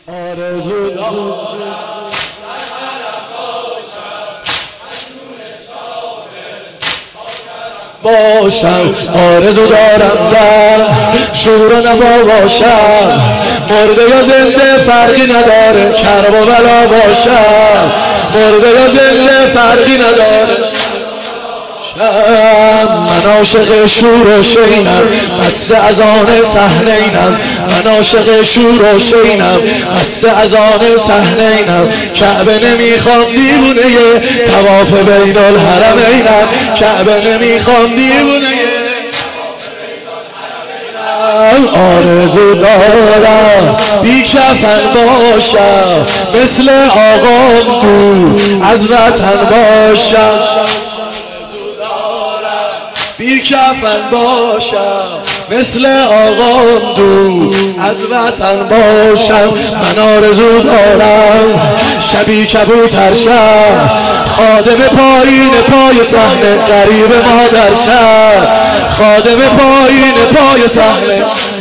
آرزو باشم، آرزو دارم در شور و نوا باشم، مرده یا زنده فرقی نداره، کرب و بلا باشم، مرده یا زنده فرقی نداره. من عاشق شور و شینم، بسته از آن صحنینم، من عاشق شور و شینم، بسته از آن صحنینم. کعبه نمیخوام دیوونه طواف بین الحرمینم، کعبه نمیخوام دیوونه آرزو دارم بی کفن باشم، مثل آقام تو از وطن باشم، بی کفن باشم، مثل آقام دو از وطن باشم. من آرزو دارم شبی کبوتر شم، خادم پایین پای صحنه، غریب مادر شم، خادم پایین پای صحنه.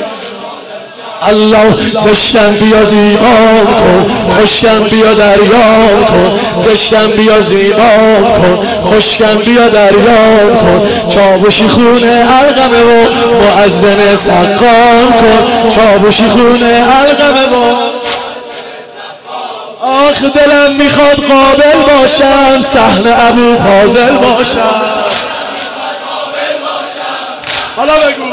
الله زشتم بیا زیبام کن، خشکم بیا دریام کن، زشتم بیا زیبام کن، خشکم بیا دریام کن. چاوشی خونه علقمه و مؤذن سقام کن، چاوشی خونه علقمه و آخ دلم میخواد قابل باشم، صحن ابو فاضل باشم. حالا بگو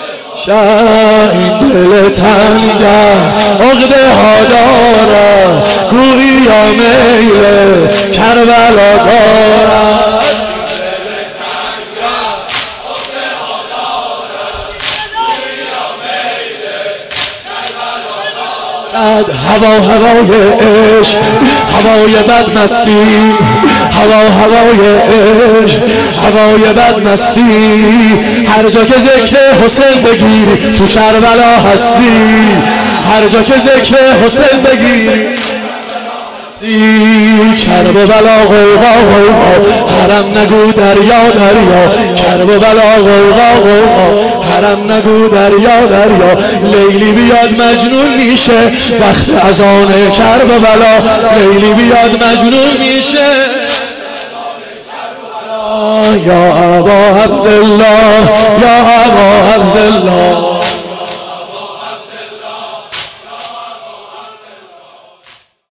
این دل تنگم عقده ها دارم، گویی یا میل کربلا دارم. هوای عشق، هوای بدمستی، هوای عشق، هوای بدمستی. هر جا که ذکر حسین بگیری تو کربلا هستی، هر جا که ذکر حسین بگیری کرب و بلا غوغا غوغا، حرم نگو دریا دریا، کرب و بلا غوغا غوغا، حرم نگو دریا دریا. لیلی بیاد مجنون میشه وقت اذان کرب و بلا، لیلی بیاد مجنون میشه. یا ابا عبدالله، یا ابا عبدالله.